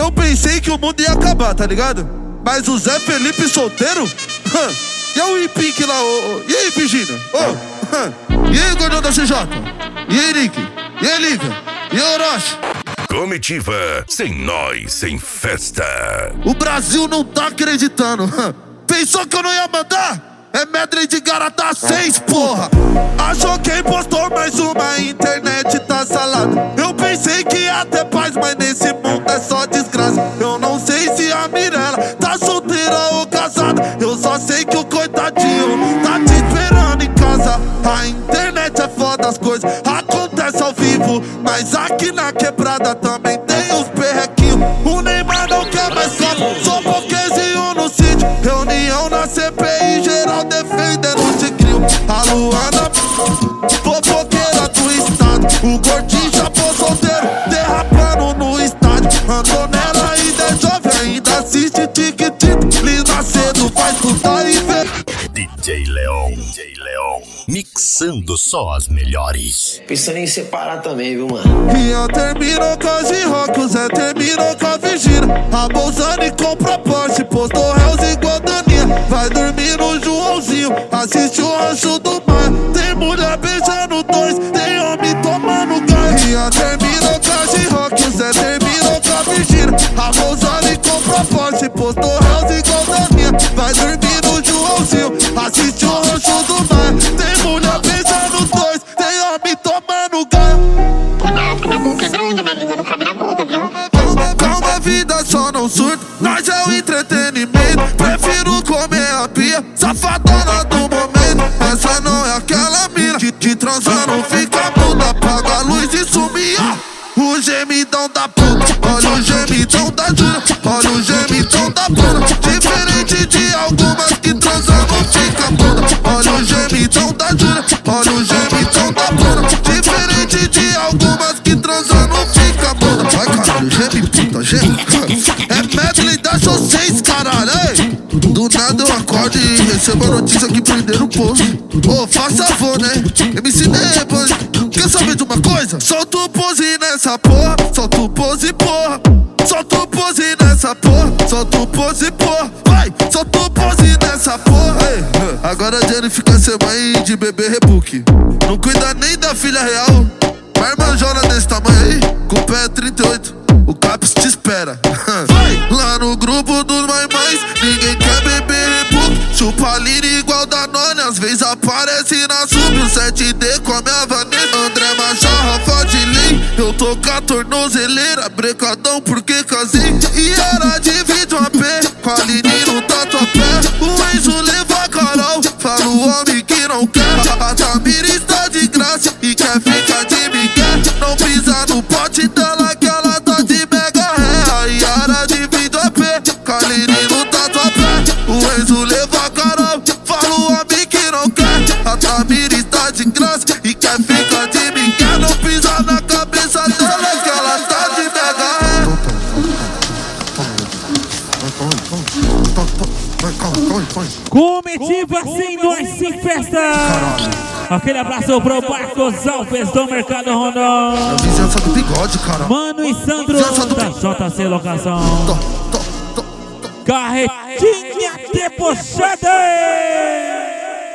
Eu pensei que o mundo ia acabar, tá ligado? Mas o Zé Felipe solteiro? E o Ipink lá, e aí, Virgínia? E aí, gordão da CJ? E aí, Nick? E aí, Lívia? E aí, Orochi? Comitiva, sem nós, sem festa. O Brasil não tá acreditando. Pensou que eu não ia mandar? É medley de Garata 6, porra. Achou que impostor mais uma, a internet tá salada. Eu pensei que ia ter paz, mas nesse mundo é só desgraça. Eu não sei se a Mirella tá solteira ou casada. Eu só sei que o coitadinho tá te esperando em casa. A internet é foda, as coisas acontecem ao vivo, mas aqui na quebrada também tem uns perrequinhos. O Neymar não quer mais copo, só boquezinho no sítio. Reunião na CPI, geral defendendo o tigrinho. A Luana, fofoqueira do estado. O gordinho chapou solteiro, derrapando no estádio. Andou nela, ainda é jovem, ainda assiste tic-tic. Linda cedo, faz tudo aí, vê. DJ Leon, mixando só as melhores. Pensando em separar também, viu, mano? Rian terminou com a G-Rock, o Zé terminou com a Virgínia. A Bolzani comprou Porsche, postou réus igual Daninha. Vai dormir no Joãozinho, assiste o Rancho do Mar. Tem mulher beijando dois, tem homem tomando gás. Rian terminou com a G-Rock, o Zé terminou com a Virgínia. A Bolzani comprou Porsche, postou réus igual Daninha. Vai dormir no Joãozinho, assiste o Rancho do Mar. Tem mulher beijando dois, tem homem tomando gás. Calma, vida só não surta, nós é o entretenimento. Prefiro comer a pia, safadona do momento. Essa não é aquela mina que transa não fica puta. Apaga a luz e sumia o gemidão da puta. Olha o gemidão da Júlia, olha o gemidão da Bruna. Diferente de algumas que transam não fica puta. Olha o gemidão da Júlia, olha o gemidão da Bruna. Diferente de algumas que transam não fica puta. Vai caralho, geme puta, geme. É medley da Show 6, caralho, ei. Do nada eu acordo e recebo a notícia que prenderam o poço. Ô, faça favor, né? MC depois. Quer saber de uma coisa? Solta o pose nessa porra, solta o pose, porra. Solta o pose nessa porra, solta o pose, porra. Vai, solta o pose nessa porra. Ei, agora a Jenny fica sem mãe de bebê rebook. Não cuida nem da filha real. Uma irmãjona desse tamanho aí, com o pé 38, o Caps te espera. Vai! Lá no grupo dos mães, ninguém quer beber rebook. Chupa lira igual Danone, às vezes aparece na sub. O 7D come a Vanessa, André Machado, Rafa de Lei. Eu tô com a tornozeleira, brecadão porque casei. E era de vídeo AP, com a Lini no tatuapé. O Enzo levou a Carol, fala o homem que não quer. A Tamira está de graça e quer ficar de migué. Não pisa no pote dela que ela tá de mega ré. A Yara de vídeo AP, com a Lini no tatuapé. O Enzo levou a Carol, fala o homem que não quer. A Tamira está de graça e quer ficar de migué. Não pisa na cabeça dela que ela tá de mega ré. Comitiva sem nós, sem festa. Aquele abraço pro Marcos Alves do Mercado Rondon. É a vizinhança do bigode, cara. Mano e Sandro da JC Locação. Carretinha debochada.